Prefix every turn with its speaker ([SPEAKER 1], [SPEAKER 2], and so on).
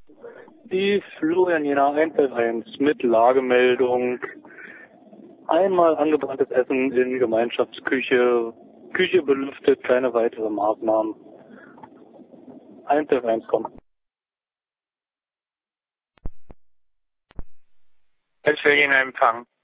[SPEAKER 1] Die Florian Jena 111 mit Lagemeldung. Einmal angebranntes Essen in Gemeinschaftsküche. Küche belüftet, keine weitere Maßnahmen. 111 kommt.
[SPEAKER 2] Ich will Ihnen empfangen.